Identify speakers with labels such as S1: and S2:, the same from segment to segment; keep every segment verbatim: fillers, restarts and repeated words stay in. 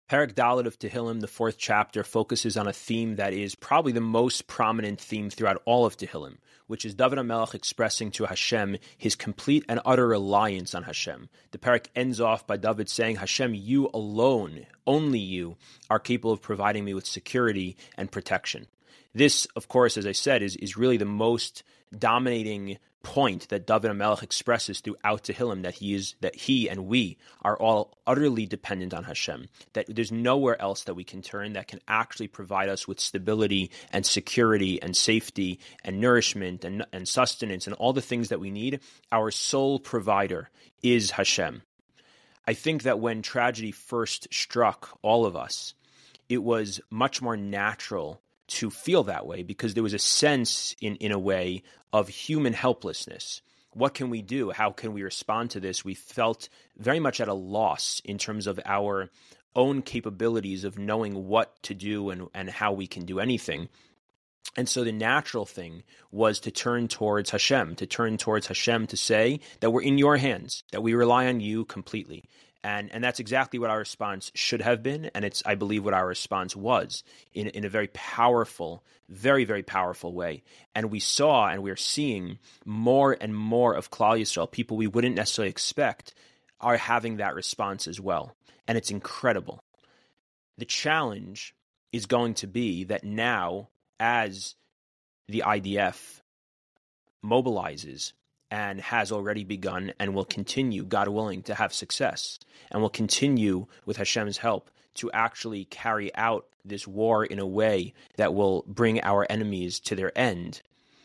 S1: Perek Dalet of Tehillim, the fourth chapter, focuses on a theme that is probably the most prominent theme throughout all of Tehillim, which is David HaMelech expressing to Hashem his complete and utter reliance on Hashem. The Perek ends off by David saying, Hashem, you alone, only you, are capable of providing me with security and protection. This, of course, as I said, is, is really the most dominating point that David HaMelech expresses throughout Tehillim, that he is that he and we are all utterly dependent on Hashem, that there's nowhere else that we can turn that can actually provide us with stability and security and safety and nourishment and, and sustenance and all the things that we need. Our sole provider is Hashem. I think that when tragedy first struck all of us, it was much more natural to feel that way because there was a sense, in, in a way, of human helplessness. What can we do? How can we respond to this? We felt very much at a loss in terms of our own capabilities of knowing what to do and, and how we can do anything. And so the natural thing was to turn towards Hashem, to turn towards Hashem to say that we're in your hands, that we rely on you completely. And and that's exactly what our response should have been, and it's, I believe, what our response was in, in a very powerful, very, very powerful way. And we saw and we're seeing more and more of Klal Yisrael, people we wouldn't necessarily expect, are having that response as well. And it's incredible. The challenge is going to be that now, as the I D F mobilizes and has already begun and will continue, God willing, to have success, and will continue, with Hashem's help, to actually carry out this war in a way that will bring our enemies to their end.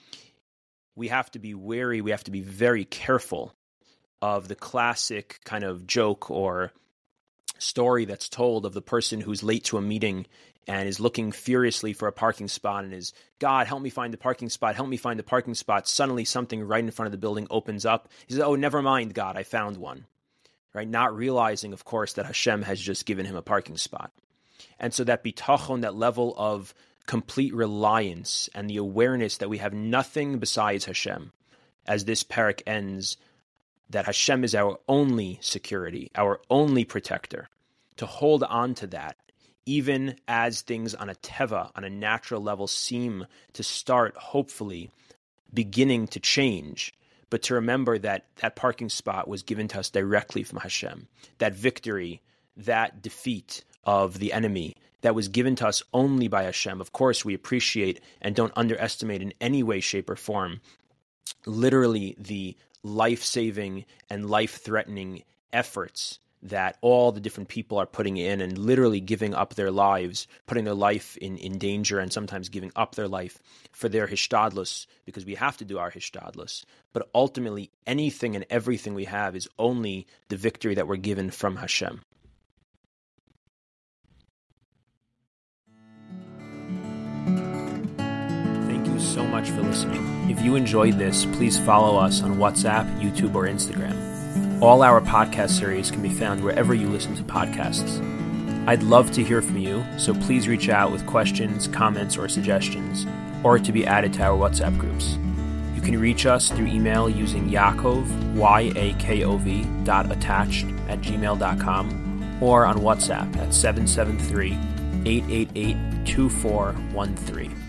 S1: We have to be wary, we have to be very careful of the classic kind of joke or story that's told of the person who's late to a meeting and is looking furiously for a parking spot and is, God, help me find the parking spot, help me find the parking spot. Suddenly something right in front of the building opens up. He says, oh, never mind, God, I found one. Right? Not realizing, of course, that Hashem has just given him a parking spot. And so that bitachon, that level of complete reliance and the awareness that we have nothing besides Hashem, as this parak ends, that Hashem is our only security, our only protector, to hold on to that, even as things on a teva, on a natural level, seem to start, hopefully, beginning to change, but to remember that that parking spot was given to us directly from Hashem. That victory, that defeat of the enemy, that was given to us only by Hashem. Of course, we appreciate and don't underestimate in any way, shape, or form, literally the life-saving and life-threatening efforts that all the different people are putting in and literally giving up their lives, putting their life in, in danger, and sometimes giving up their life for their hishtadlus, because we have to do our hishtadlus. But ultimately, anything and everything we have is only the victory that we're given from Hashem. Thank you so much for listening. If you enjoyed this, please follow us on WhatsApp, YouTube, or Instagram. All our podcast series can be found wherever you listen to podcasts. I'd love to hear from you, so please reach out with questions, comments, or suggestions, or to be added to our WhatsApp groups. You can reach us through email using Yaakov, Y A K O V, dot attached at gmail dot com, or on WhatsApp at seven seven three, eight eight eight, two four one three.